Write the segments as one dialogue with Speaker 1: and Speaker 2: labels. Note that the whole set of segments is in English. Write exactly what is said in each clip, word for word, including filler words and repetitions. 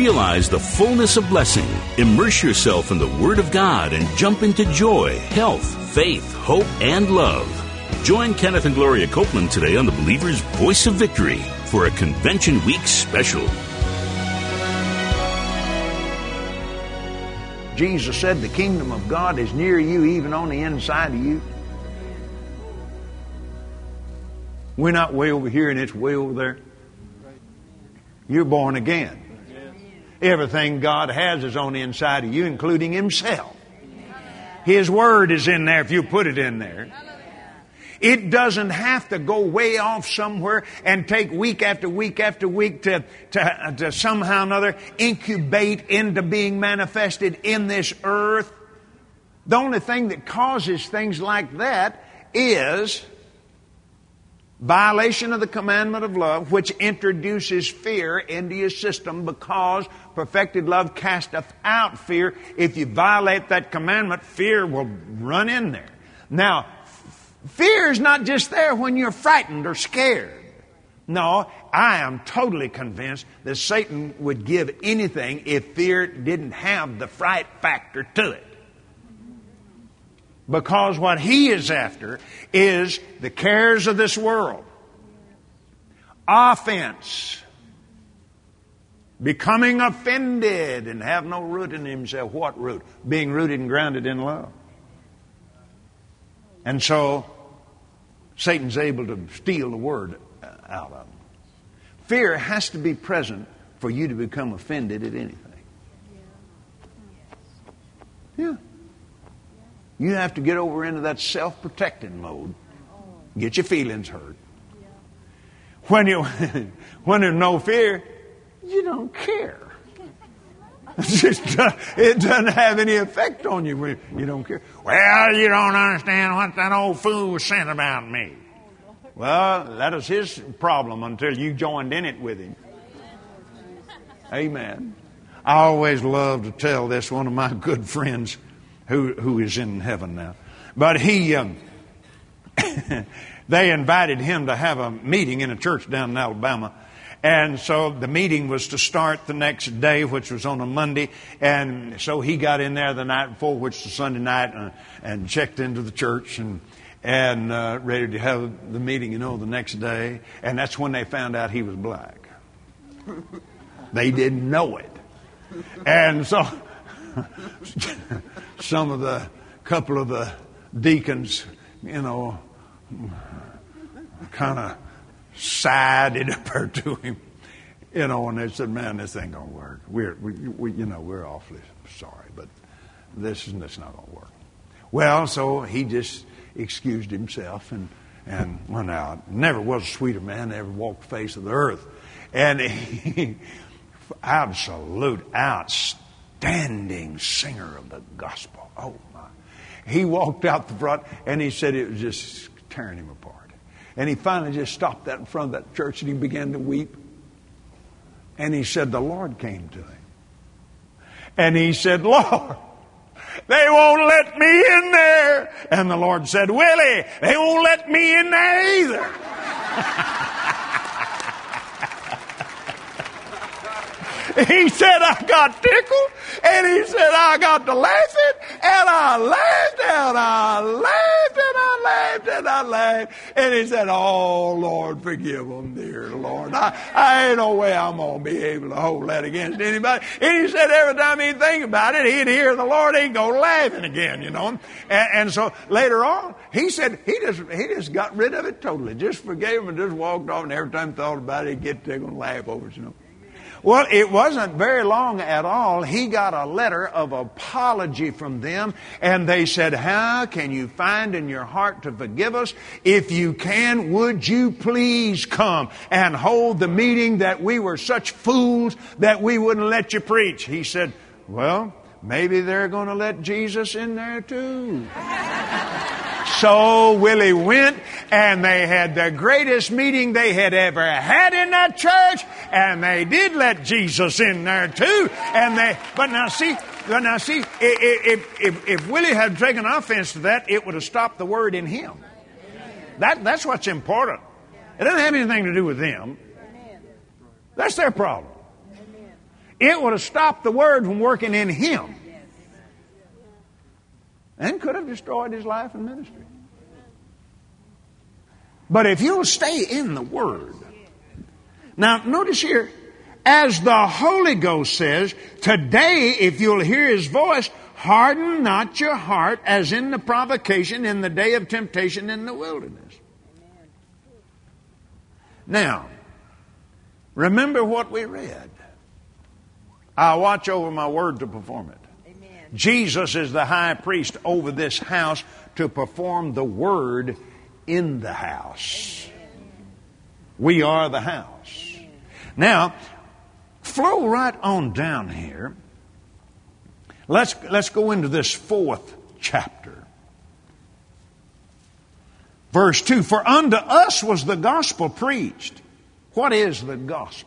Speaker 1: Realize the fullness of blessing. Immerse yourself in the Word of God and jump into joy, health, faith, hope, and love. Join Kenneth and Gloria Copeland today on the Believer's Voice of Victory for a Convention Week special.
Speaker 2: Jesus said the kingdom of God is near you, even on the inside of you. We're not way over here and it's way over there. You're born again. Everything God has is on the inside of you, including Himself. His Word is in there if you put it in there. It doesn't have to go way off somewhere and take week after week after week to, to, to somehow or another incubate into being manifested in this earth. The only thing that causes things like that is violation of the commandment of love, which introduces fear into your system, because perfected love casteth out fear. If you violate that commandment, fear will run in there. Now, fear is not just there when you're frightened or scared. No, I am totally convinced that Satan would give anything if fear didn't have the fright factor to it. Because what he is after is the cares of this world. Offense. Becoming offended and have no root in himself. What root? Being rooted and grounded in love. And so Satan's able to steal the word out of them. Fear has to be present for you to become offended at anything. Yeah. You have to get over into that self-protecting mode. Get your feelings hurt. When you when there's no fear, you don't care. It, just, it doesn't have any effect on you. You don't care. Well, you don't understand what that old fool was saying about me. Well, that was his problem until you joined in it with him. Amen. I always love to tell this, one of my good friends who who is in heaven now. But he, um, they invited him to have a meeting in a church down in Alabama. And so the meeting was to start the next day, which was on a Monday. And so he got in there the night before, which was Sunday night, and, and checked into the church and and uh, ready to have the meeting, you know, the next day. And that's when they found out he was black. They didn't know it. And so some of the, couple of the deacons, you know, kind of sided up there to him, you know, and they said, "Man, this ain't gonna work. We're, we, we, you know, we're awfully sorry, but this is this not gonna work." Well, so he just excused himself and and went out. Never was a sweeter man that ever walked the face of the earth, and he, absolute outstanding singer of the gospel. Oh my! He walked out the front, and he said it was just tearing him apart. And he finally just stopped that in front of that church, and he began to weep. And he said the Lord came to him. And he said, "Lord, they won't let me in there." And the Lord said, "Willie, they won't let me in there either." He said, "I got tickled," and he said, "I got to laughing," and I laughed, and I laughed, and I laughed, and I laughed. And he said, "Oh, Lord, forgive them, dear Lord. I, I ain't no way I'm going to be able to hold that against anybody." And he said every time he'd think about it, he'd hear the Lord, he'd go laughing again, you know. And, and so later on, he said he just he just got rid of it totally. Just forgave him and just walked off, and every time he thought about it, he'd get tickled and laugh over it, you know. Well, it wasn't very long at all. He got a letter of apology from them, and they said, "How can you find in your heart to forgive us? If you can, would you please come and hold the meeting that we were such fools that we wouldn't let you preach?" He said, "Well, maybe they're going to let Jesus in there too." So Willie went, and they had the greatest meeting they had ever had in that church, and they did let Jesus in there too. And they, but now see, but now see, if, if, if Willie had taken offense to that, it would have stopped the word in him. That, that's what's important. It doesn't have anything to do with them. That's their problem. it would have stopped the Word from working in him and could have destroyed his life and ministry. But if you'll stay in the Word. Now, notice here, as the Holy Ghost says, today, if you'll hear His voice, harden not your heart as in the provocation in the day of temptation in the wilderness. Now, remember what we read. I watch over my word to perform it. Amen. Jesus is the high priest over this house to perform the word in the house. Amen. We are the house. Amen. Now, flow right on down here. Let's, let's go into this fourth chapter. Verse two, for unto us was the gospel preached. What is the gospel?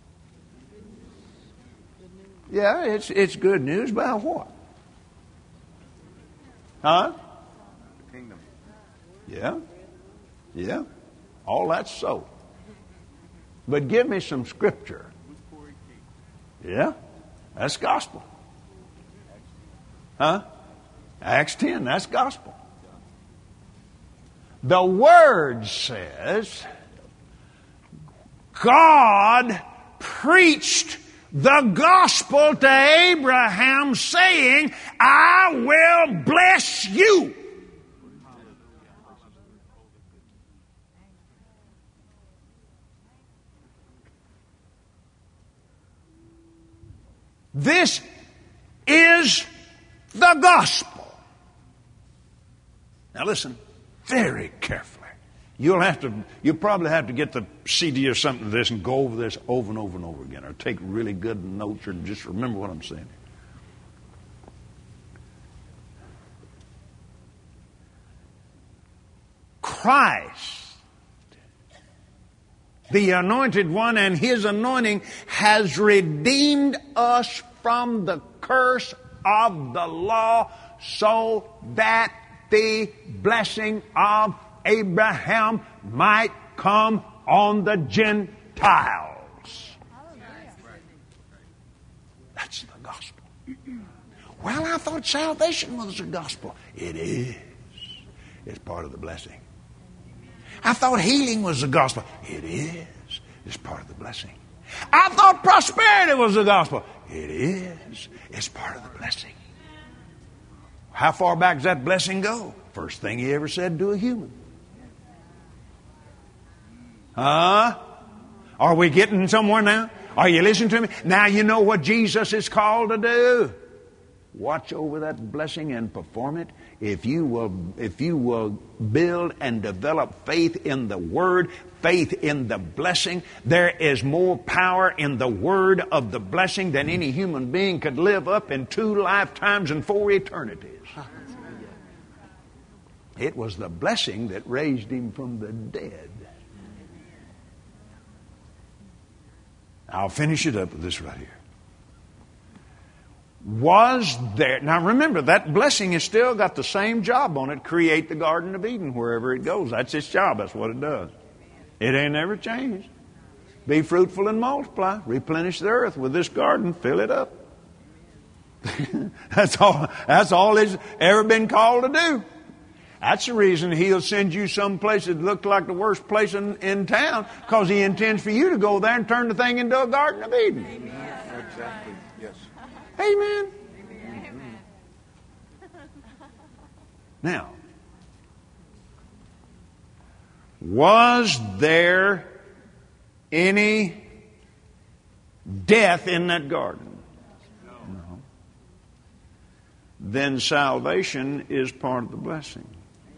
Speaker 2: Yeah, it's it's good news about what? Huh?
Speaker 3: The kingdom.
Speaker 2: Yeah. Yeah. All that's so. But give me some scripture. Yeah. That's gospel. Huh? Acts ten, that's gospel. The Word says God preached the gospel to Abraham, saying, I will bless you. This is the gospel. Now listen very carefully. You'll have to, you'll probably have to get the C D or something of this and go over this over and over and over again, or take really good notes, or just remember what I'm saying. Christ, the Anointed One, and His anointing has redeemed us from the curse of the law, so that the blessing of Abraham might come on the Gentiles. That's the gospel. Well, I thought salvation was the gospel. It is. It's part of the blessing. I thought healing was the gospel. It is. It's part of the blessing. I thought prosperity was the gospel. It is. It's part of the blessing. How far back does that blessing go? First thing He ever said to a human. Huh? Are we getting somewhere now? Are you listening to me? Now you know what Jesus is called to do. Watch over that blessing and perform it. If you will, if you will build and develop faith in the Word, faith in the blessing, there is more power in the word of the blessing than any human being could live up in two lifetimes and four eternities. It was the blessing that raised Him from the dead. I'll finish it up with this right here. Was there... Now remember, that blessing has still got the same job on it. Create the Garden of Eden wherever it goes. That's its job. That's what it does. It ain't never changed. Be fruitful and multiply. Replenish the earth with this garden. Fill it up. That's all, that's all it's ever been called to do. That's the reason He'll send you someplace that looks like the worst place in, in town, because He intends for you to go there and turn the thing into a Garden of Eden.
Speaker 3: Amen. Exactly. Yes.
Speaker 2: Amen. Amen. Now, was there any death in that garden? No. Then salvation is part of the blessing.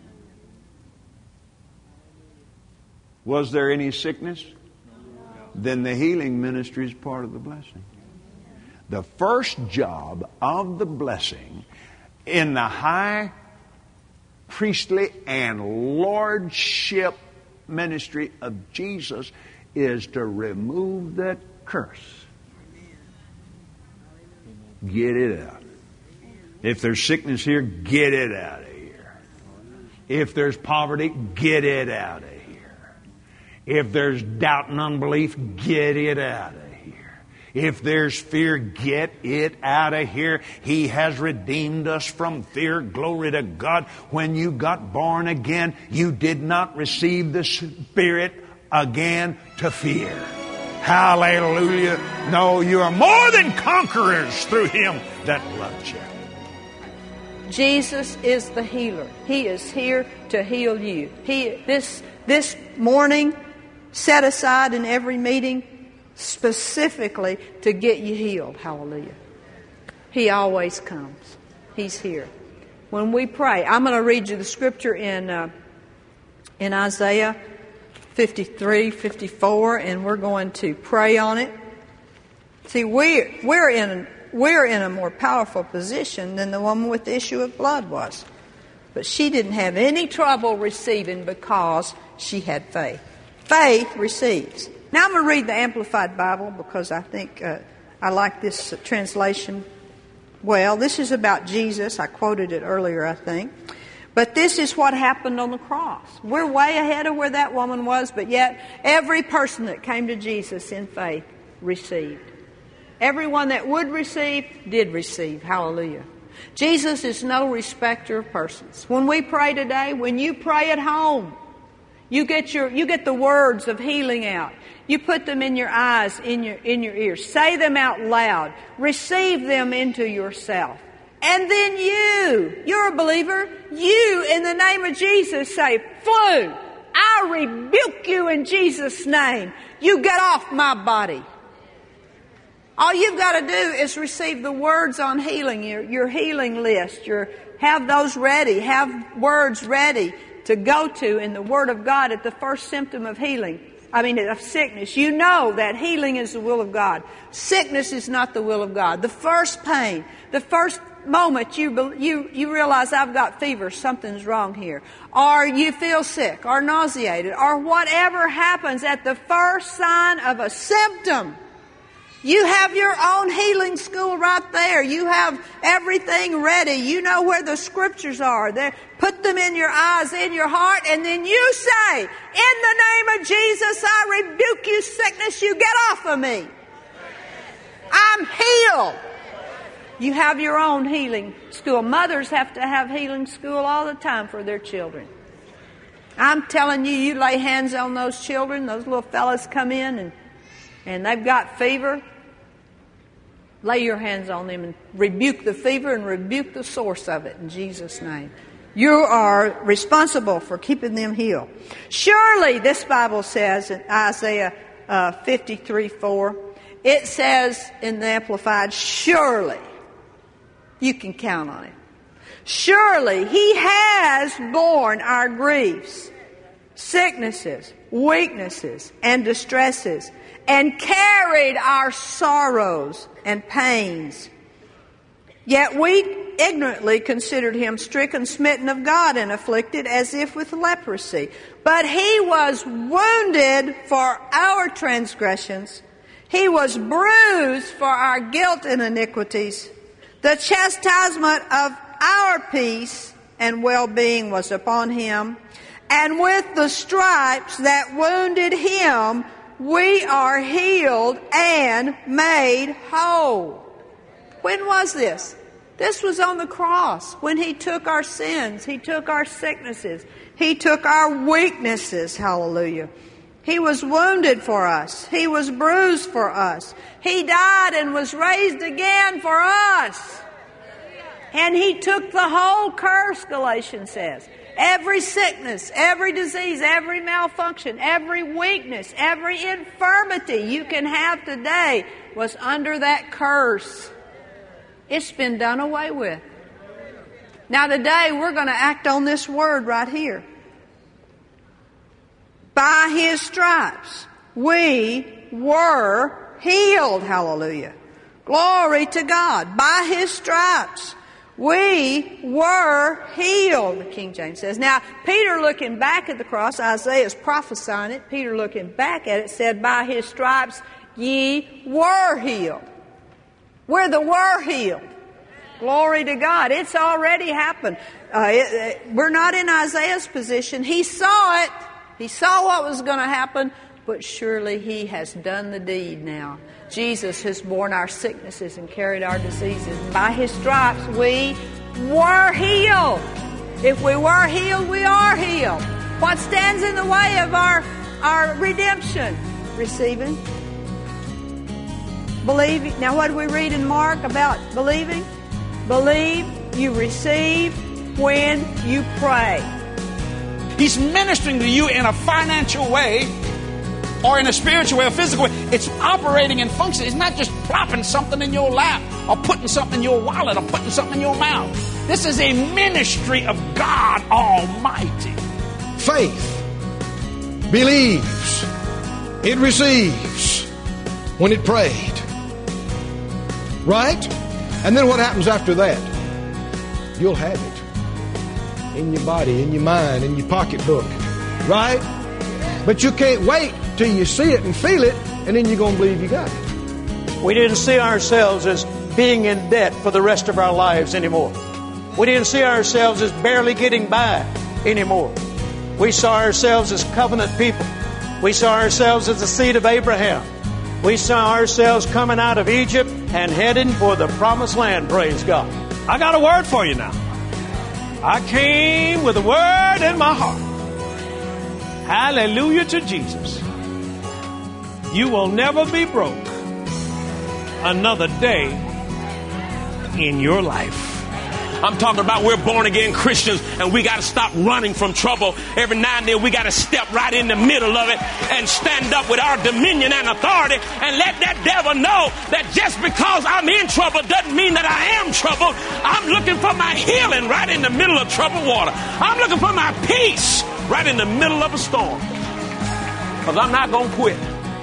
Speaker 2: Was there any sickness? Then the healing ministry is part of the blessing. The first job of the blessing in the high priestly and lordship ministry of Jesus is to remove that curse. Get it out. If there's sickness here, get it out of here. If there's poverty, get it out of here. If there's doubt and unbelief, get it out of here. If there's fear, get it out of here. He has redeemed us from fear. Glory to God. When you got born again, you did not receive the Spirit again to fear. Hallelujah. No, you are more than conquerors through Him that loved you.
Speaker 4: Jesus is the healer. He is here to heal you. He this this morning set aside in every meeting specifically to get you healed. Hallelujah. He always comes. He's here. When we pray, I'm going to read you the scripture in uh, in Isaiah fifty-three, fifty-four, and we're going to pray on it. See, we're we're in we're in a more powerful position than the woman with the issue of blood was, but she didn't have any trouble receiving because she had faith. Faith receives. Now I'm going to read the Amplified Bible because I think uh, I like this uh, translation well. This is about Jesus. I quoted it earlier, I think. But this is what happened on the cross. We're way ahead of where that woman was, but yet every person that came to Jesus in faith received. Everyone that would receive did receive. Hallelujah. Jesus is no respecter of persons. When we pray today, when you pray at home, you get your you get the words of healing out. You put them in your eyes, in your in your ears. Say them out loud. Receive them into yourself. And then you, you're a believer, you in the name of Jesus say, flu, I rebuke you in Jesus' name. You get off my body. All you've got to do is receive the words on healing, your, your healing list. Your, have those ready. Have words ready to go to in the Word of God at the first symptom of healing. I mean, of sickness. You know that healing is the will of God. Sickness is not the will of God. The first pain, the first moment you you you realize I've got fever, something's wrong here, or you feel sick or nauseated or whatever happens at the first sign of a symptom, you have your own healing school right there. You have everything ready. You know where the scriptures are. They put them in your eyes, in your heart, and then you say, in the name of Jesus, I rebuke you, sickness, you get off of me. I'm healed. You have your own healing school. Mothers have to have healing school all the time for their children. I'm telling you, you lay hands on those children, those little fellas come in and, and they've got fever. Lay your hands on them and rebuke the fever and rebuke the source of it in Jesus' name. You are responsible for keeping them healed. Surely, this Bible says in Isaiah uh, fifty-three four, it says in the Amplified, surely. You can count on it. Surely He has borne our griefs, sicknesses, weaknesses, and distresses, and carried our sorrows and pains. Yet we ignorantly considered Him stricken, smitten of God, and afflicted as if with leprosy. But He was wounded for our transgressions. He was bruised for our guilt and iniquities. The chastisement of our peace and well-being was upon Him, and with the stripes that wounded Him, we are healed and made whole. When was this? This was on the cross, when He took our sins, He took our sicknesses, He took our weaknesses, hallelujah. He was wounded for us. He was bruised for us. He died and was raised again for us. And He took the whole curse, Galatians says. Every sickness, every disease, every malfunction, every weakness, every infirmity you can have today was under that curse. It's been done away with. Now today we're going to act on this word right here. By His stripes we were healed. Hallelujah. Glory to God. By His stripes we were healed, the King James says. Now, Peter looking back at the cross, Isaiah's prophesying it, Peter looking back at it said, by His stripes ye were healed. We're the were healed. Glory to God. It's already happened. Uh, it, it, we're not in Isaiah's position. He saw it. He saw what was going to happen. but surely He has done the deed now. Jesus has borne our sicknesses and carried our diseases. By His stripes we were healed. If we were healed, we are healed. What stands in the way of our, our redemption? Receiving. Believing. Now what do we read in Mark about believing? Believe you receive when you pray.
Speaker 5: He's ministering to you in a financial way or in a spiritual way or physical way. It's operating and functioning. It's not just plopping something in your lap or putting something in your wallet or putting something in your mouth. This is a ministry of God Almighty.
Speaker 6: Faith believes. It receives when it prayed. Right? And then what happens after that? You'll have it in your body, in your mind, in your pocketbook. Right? But you can't wait till you see it and feel it, and then you're going to believe you got it.
Speaker 7: We didn't see ourselves as being in debt for the rest of our lives anymore. We didn't see ourselves as barely getting by anymore. We saw ourselves as covenant people. We saw ourselves as the seed of Abraham. We saw ourselves coming out of Egypt and heading for the promised land, praise God. I got a word for you now. I came with a word in my heart. Hallelujah to Jesus. You will never be broke another day in your life.
Speaker 8: I'm talking about we're born-again Christians, and we got to stop running from trouble. Every now and then we got to step right in the middle of it and stand up with our dominion and authority and let that devil know that just because I'm in trouble doesn't mean that I am troubled. I'm looking for my healing right in the middle of troubled water. I'm looking for my peace right in the middle of a storm, because I'm not going to quit.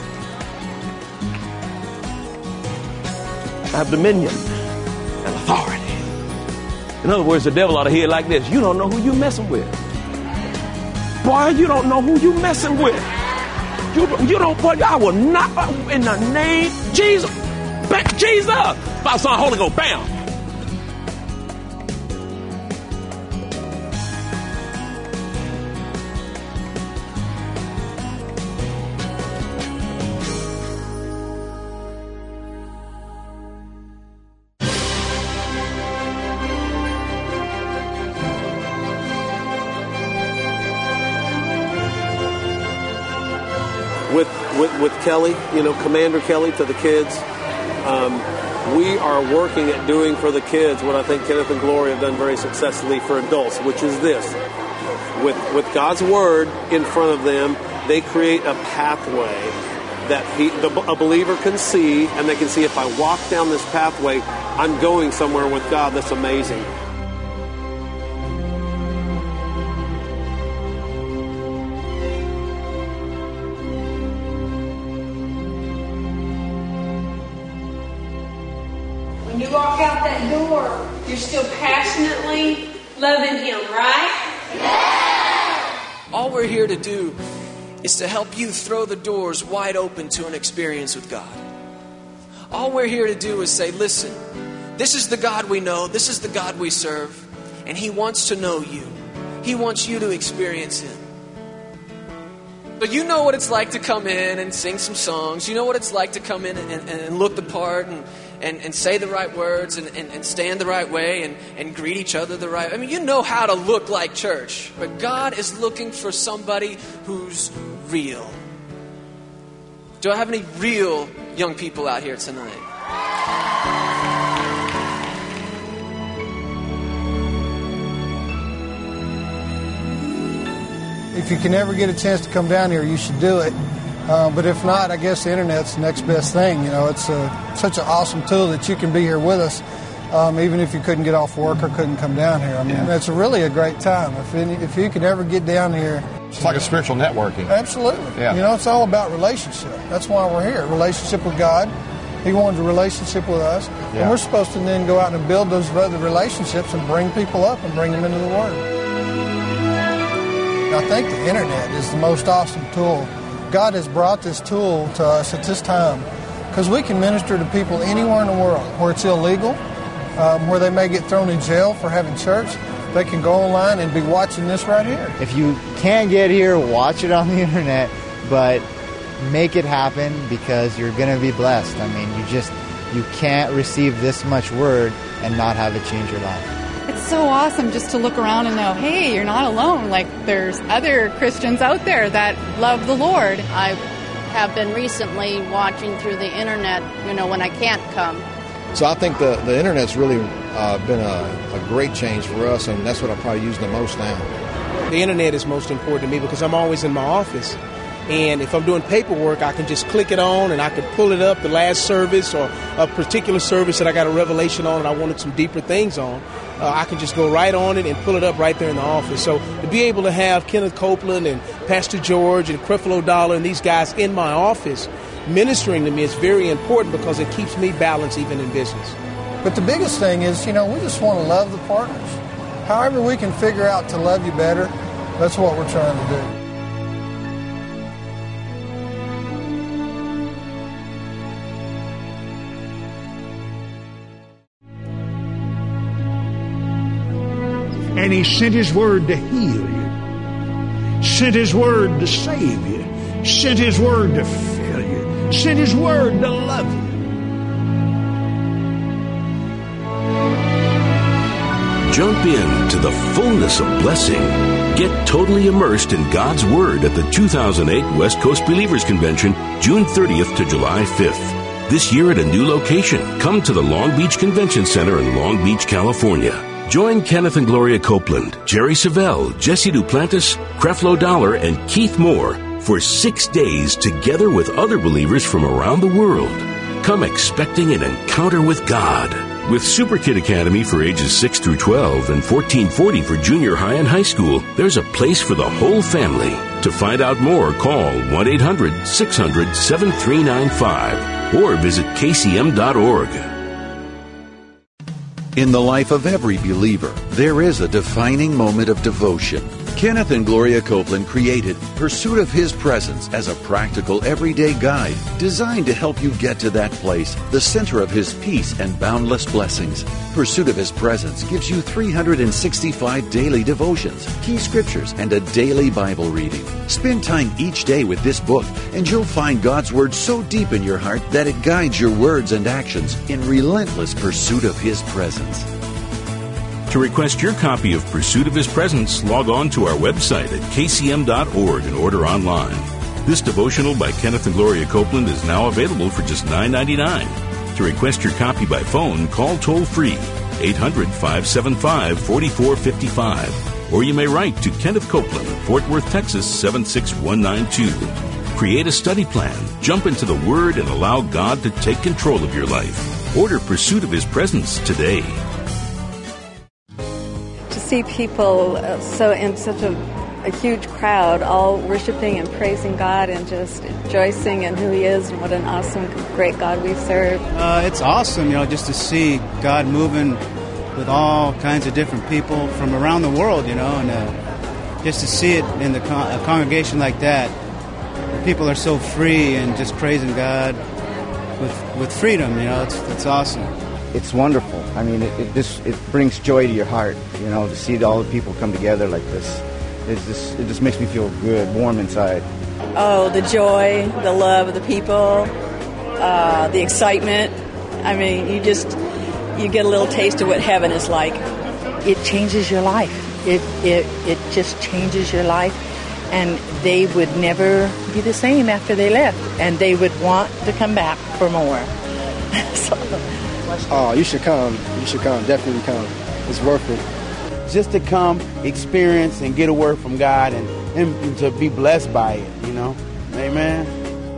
Speaker 8: I have dominion and authority. In other words, the devil ought to hear it like this. You don't know who you messing with. Boy, you don't know who you messing with. You, you don't, boy, I will not, in the name of Jesus, Jesus, Father, Son, Holy Ghost, bam.
Speaker 9: With, with with Kelly, you know, Commander Kelly to the kids, um, we are working at doing for the kids what I think Kenneth and Gloria have done very successfully for adults, which is this. With, with God's Word in front of them, they create a pathway that he, the, a believer can see, and they can see if I walk down this pathway, I'm going somewhere with God that's amazing.
Speaker 10: When you walk out that door, you're still passionately loving Him, right?
Speaker 11: Yeah! All we're here to do is to help you throw the doors wide open to an experience with God. All we're here to do is say, listen, this is the God we know, this is the God we serve, and He wants to know you. He wants you to experience Him. But you know what it's like to come in and sing some songs. You know what it's like to come in and, and, and look the part and And, and say the right words and, and, and stand the right way and, and greet each other the right way. I mean, you know how to look like church. But God is looking for somebody who's real. Do I have any real young people out here tonight?
Speaker 12: If you can ever get a chance to come down here, you should do it. Uh, but if not, I guess the internet's the next best thing. You know, it's a, such an awesome tool that you can be here with us, um, even if you couldn't get off work or couldn't come down here. I mean, yeah. It's really a great time. If any, if you could ever get down here.
Speaker 13: It's like a spiritual networking.
Speaker 12: Absolutely. Yeah. You know, it's all about relationship. That's why we're here. Relationship with God. He wanted a relationship with us. Yeah. And we're supposed to then go out and build those other relationships and bring people up and bring them into the Word. I think the internet is the most awesome tool. God has brought this tool to us at this time because we can minister to people anywhere in the world where it's illegal, um, where they may get thrown in jail for having church. They can go online and be watching this right here.
Speaker 14: If you can't get here, watch it on the internet, but
Speaker 13: make it happen because you're going to be blessed. I mean, you just, you can't receive this much word and not have it change your life.
Speaker 14: It's so awesome just to look around and know, hey, you're not alone. Like, there's other Christians out there that love the Lord.
Speaker 15: I have been recently watching through the internet, you know, when I can't come.
Speaker 6: So I think the, the internet's really uh, been a, a great change for us, and that's what I probably use the most now.
Speaker 16: The internet is most important to me because I'm always in my office. And if I'm doing paperwork, I can just click it on and I can pull it up, the last service or a particular service that I got a revelation on and I wanted some deeper things on. Uh, I can just go right on it and pull it up right there in the office. So to be able to have Kenneth Copeland and Pastor George and Creflo Dollar and these guys in my office ministering to me is very important because it keeps me balanced even in business.
Speaker 12: But the biggest thing is, you know, we just want to love the partners. However we can figure out to love you better, that's what we're trying to do.
Speaker 2: And he sent his word to heal you, sent his word to save you, sent his word to fill you, sent his word to love you.
Speaker 1: Jump in to the fullness of blessing. Get totally immersed in God's Word at the two thousand eight West Coast Believers Convention, June thirtieth to July fifth. This year at a new location. Come to the Long Beach Convention Center in Long Beach, California. Join Kenneth and Gloria Copeland, Jerry Savelle, Jesse Duplantis, Creflo Dollar, and Keith Moore for six days together with other believers from around the world. Come expecting an encounter with God. With Super Kid Academy for ages six through twelve and fourteen forty for junior high and high school, there's a place for the whole family. To find out more, call one eight hundred six hundred seven three nine five or visit k c m dot org.
Speaker 17: In the life of every believer, there is a defining moment of devotion. Kenneth and Gloria Copeland created Pursuit of His Presence as a practical everyday guide designed to help you get to that place, the center of His peace and boundless blessings. Pursuit of His Presence gives you three hundred sixty-five daily devotions, key scriptures, and a daily Bible reading. Spend time each day with this book, and you'll find God's Word so deep in your heart that it guides your words and actions in relentless pursuit of His presence.
Speaker 1: To request your copy of Pursuit of His Presence, log on to our website at k c m dot org and order online. This devotional by Kenneth and Gloria Copeland is now available for just nine ninety-nine. To request your copy by phone, call toll-free eight hundred five seven five four four five five, or you may write to Kenneth Copeland, Fort Worth, Texas seven six one nine two. Create a study plan, jump into the Word, and allow God to take control of your life. Order Pursuit of His Presence today.
Speaker 18: See people uh, so in such a, a huge crowd, all worshiping and praising God and just rejoicing in who He is and what an awesome, great God we serve.
Speaker 19: Uh, it's awesome, you know, just to see God moving with all kinds of different people from around the world, you know, and uh, just to see it in the con- a congregation like that, where people are so free and just praising God with with freedom, you know, it's it's awesome.
Speaker 20: It's wonderful. I mean, it, it just it brings joy to your heart, you know, to see all the people come together like this. It's just, it just makes me feel good, warm inside.
Speaker 21: Oh, the joy, the love of the people, uh, the excitement. I mean, you just, you get a little taste of what heaven is like.
Speaker 22: It changes your life. It, it, it just changes your life. And they would never be the same after they left. And they would want to come back for more. so,
Speaker 23: Oh, you should come. You should come. Definitely come. It's worth it.
Speaker 24: Just to come, experience, and get a word from God and, and to be blessed by it, you know. Amen.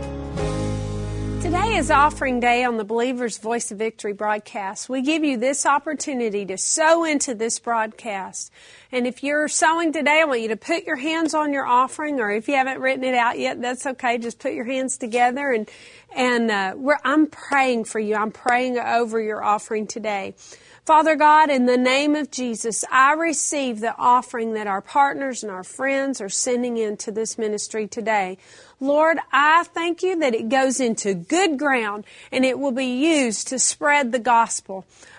Speaker 10: Today is Offering Day on the Believer's Voice of Victory broadcast. We give you this opportunity to sow into this broadcast. And if you're sowing today, I want you to put your hands on your offering, or if you haven't written it out yet, that's okay. Just put your hands together, and and uh, we're, I'm praying for you. I'm praying over your offering today. Father God, in the name of Jesus, I receive the offering that our partners and our friends are sending into this ministry today. Lord, I thank you that it goes into good ground and it will be used to spread the gospel.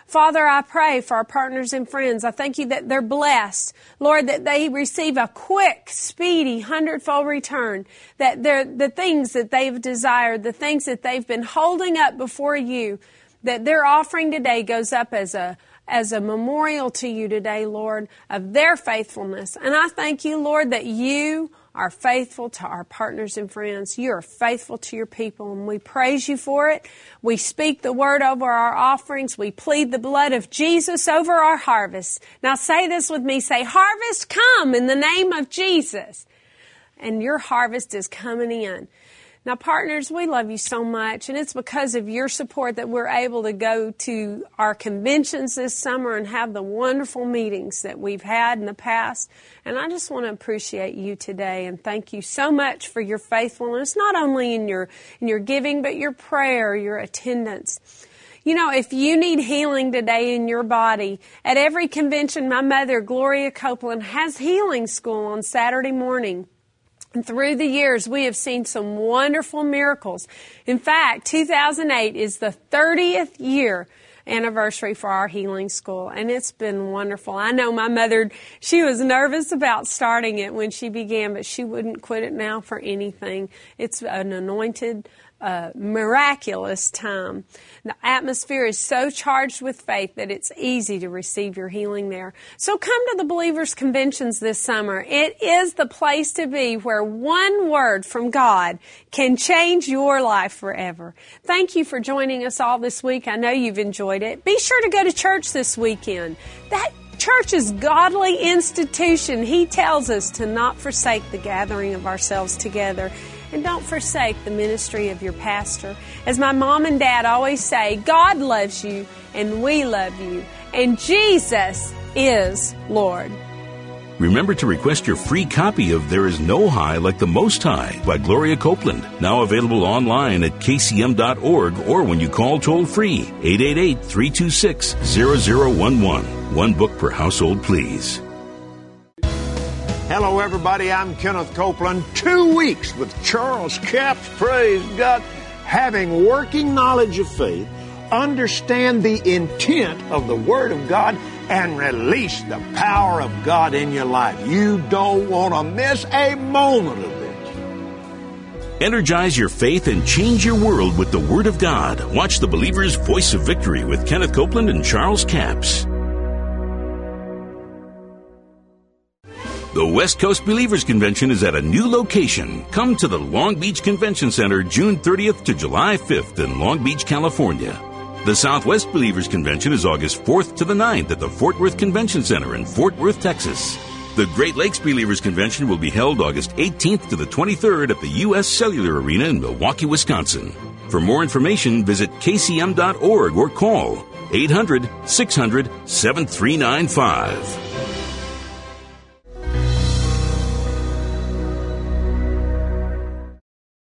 Speaker 10: Father, I pray for our partners and friends. I thank you that they're blessed. Lord, that they receive a quick, speedy, hundredfold return. That they're, the things that they've desired, the things that they've been holding up before you, that their offering today goes up as a as a memorial to you today, Lord, of their faithfulness. And I thank you, Lord, that you are faithful to our partners and friends. You are faithful to your people, and we praise you for it. We speak the word over our offerings. We plead the blood of Jesus over our harvest. Now say this with me. Say, harvest, come in the name of Jesus. And your harvest is coming in. Now, partners, we love you so much, and it's because of your support that we're able to go to our conventions this summer and have the wonderful meetings that we've had in the past. And I just want to appreciate you today and thank you so much for your faithfulness, not only in your in your giving, but your prayer, your attendance. You know, if you need healing today in your body, at every convention, my mother, Gloria Copeland, has healing school on Saturday morning. And through the years, we have seen some wonderful miracles. In fact, two thousand eight is the thirtieth year anniversary for our healing school, and it's been wonderful. I know my mother, she was nervous about starting it when she began, but she wouldn't quit it now for anything. It's an anointed, uh, miraculous time. The atmosphere is so charged with faith that it's easy to receive your healing there. So come to the Believers Conventions this summer. It is the place to be where one word from God can change your life forever. Thank you for joining us all this week. I know you've enjoyed it. Be sure to go to church this weekend. That church is godly institution. He tells us to not forsake the gathering of ourselves together. And don't forsake the ministry of your pastor. As my mom and dad always say, God loves you and we love you. And Jesus is Lord.
Speaker 1: Remember to request your free copy of There Is No High Like the Most High by Gloria Copeland. Now available online at k c m dot org or when you call toll-free eight eight eight, three two six, zero zero one one. One book per household, please.
Speaker 2: Hello, everybody. I'm Kenneth Copeland. Two weeks with Charles Capps, praise God, having working knowledge of faith, understand the intent of the Word of God, and release the power of God in your life. You don't want to miss a moment of this.
Speaker 1: Energize your faith and change your world with the Word of God. Watch The Believer's Voice of Victory with Kenneth Copeland and Charles Capps. The West Coast Believers Convention is at a new location. Come to the Long Beach Convention Center June thirtieth to July fifth in Long Beach, California. The Southwest Believers Convention is August fourth to the ninth at the Fort Worth Convention Center in Fort Worth, Texas. The Great Lakes Believers Convention will be held August eighteenth to the twenty-third at the U S Cellular Arena in Milwaukee, Wisconsin. For more information, visit k c m dot org or call eight hundred, six hundred, seven three nine five.